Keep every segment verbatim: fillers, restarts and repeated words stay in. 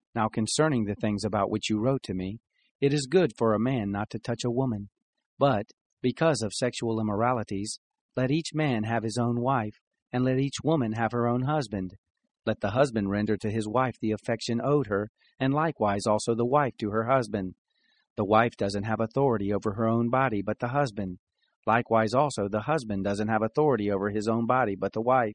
Now concerning the things about which you wrote to me, it is good for a man not to touch a woman. But, because of sexual immoralities, let each man have his own wife, and let each woman have her own husband. Let the husband render to his wife the affection owed her, and likewise also the wife to her husband. The wife doesn't have authority over her own body, but the husband. Likewise also the husband doesn't have authority over his own body, but the wife.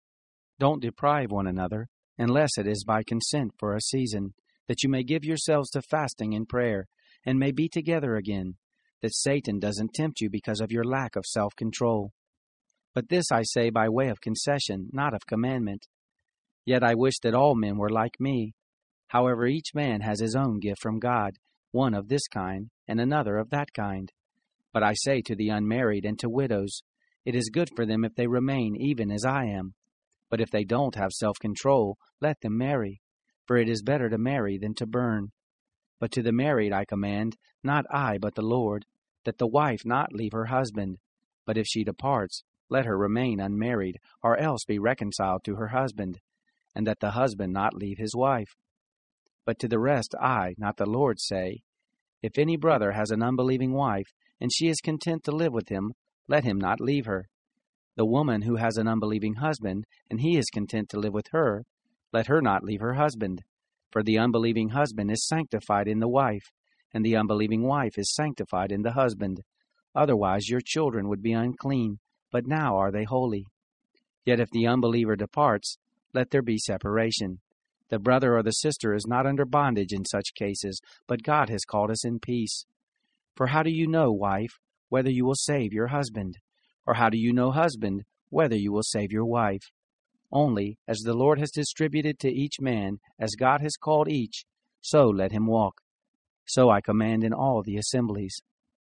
Don't deprive one another, unless it is by consent for a season, that you may give yourselves to fasting and prayer, and may be together again, that Satan doesn't tempt you because of your lack of self-control. But this I say by way of concession, not of commandment. Yet I wish that all men were like me. However, each man has his own gift from God, one of this kind, and another of that kind. But I say to the unmarried and to widows, it is good for them if they remain even as I am. But if they don't have self-control, let them marry, for it is better to marry than to burn. But to the married I command, not I but the Lord, that the wife not leave her husband. But if she departs, let her remain unmarried, or else be reconciled to her husband, and that the husband not leave his wife. But to the rest I, not the Lord, say, if any brother has an unbelieving wife, and she is content to live with him, let him not leave her. The woman who has an unbelieving husband, and he is content to live with her, let her not leave her husband. For the unbelieving husband is sanctified in the wife, and the unbelieving wife is sanctified in the husband. Otherwise your children would be unclean, but now are they holy. Yet if the unbeliever departs, let there be separation. The brother or the sister is not under bondage in such cases, but God has called us in peace. For how do you know, wife, whether you will save your husband? Or how do you know, husband, whether you will save your wife? Only, as the Lord has distributed to each man, as God has called each, so let him walk. So I command in all the assemblies.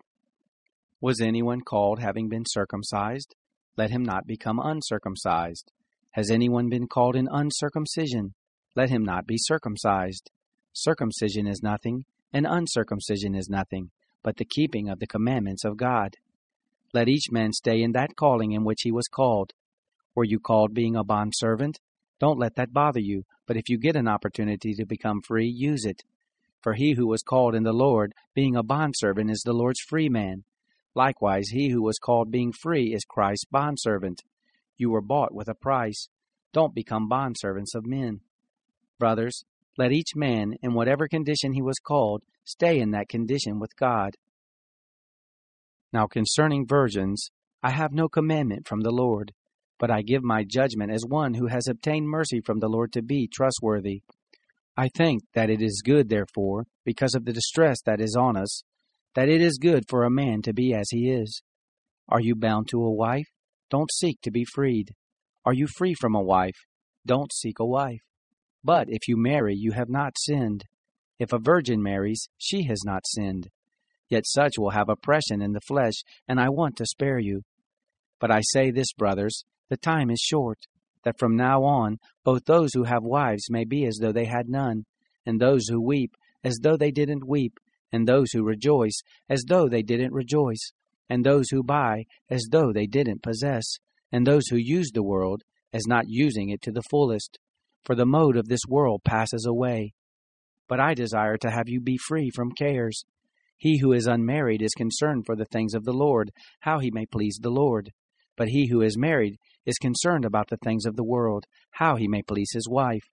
Was anyone called having been circumcised? Let him not become uncircumcised. Has anyone been called in uncircumcision? Let him not be circumcised. Circumcision is nothing, and uncircumcision is nothing, but the keeping of the commandments of God. Let each man stay in that calling in which he was called. Were you called being a bondservant? Don't let that bother you, but if you get an opportunity to become free, use it. For he who was called in the Lord, being a bondservant, is the Lord's free man. Likewise, he who was called being free is Christ's bondservant. You were bought with a price. Don't become bondservants of men. Brothers, let each man, in whatever condition he was called, stay in that condition with God. Now concerning virgins, I have no commandment from the Lord, but I give my judgment as one who has obtained mercy from the Lord to be trustworthy. I think that it is good, therefore, because of the distress that is on us, that it is good for a man to be as he is. Are you bound to a wife? Don't seek to be freed. Are you free from a wife? Don't seek a wife. But if you marry, you have not sinned. If a virgin marries, she has not sinned. Yet such will have oppression in the flesh, and I want to spare you. But I say this, brothers, the time is short, that from now on both those who have wives may be as though they had none, and those who weep as though they didn't weep, and those who rejoice as though they didn't rejoice, and those who buy as though they didn't possess, and those who use the world as not using it to the fullest. For the mode of this world passes away. But I desire to have you be free from cares. He who is unmarried is concerned for the things of the Lord, how he may please the Lord. But he who is married is concerned about the things of the world, how he may please his wife.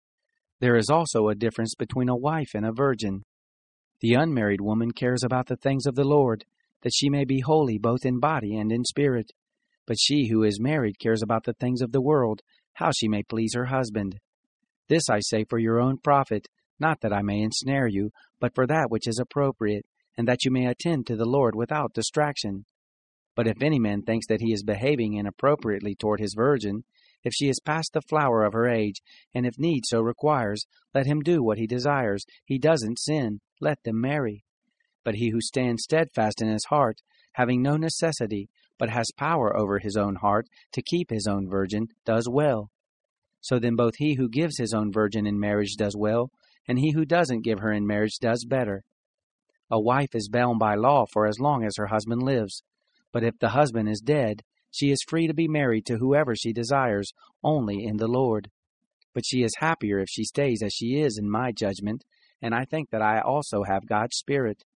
There is also a difference between a wife and a virgin. The unmarried woman cares about the things of the Lord, that she may be holy both in body and in spirit. But she who is married cares about the things of the world, how she may please her husband. This I say for your own profit, not that I may ensnare you, but for that which is appropriate, and that you may attend to the Lord without distraction. But if any man thinks that he is behaving inappropriately toward his virgin, if she is past the flower of her age, and if need so requires, let him do what he desires. He doesn't sin. Let them marry. But he who stands steadfast in his heart, having no necessity, but has power over his own heart to keep his own virgin, does well. So then both he who gives his own virgin in marriage does well, and he who doesn't give her in marriage does better. A wife is bound by law for as long as her husband lives. But if the husband is dead, she is free to be married to whoever she desires, only in the Lord. But she is happier if she stays as she is in my judgment, and I think that I also have God's Spirit.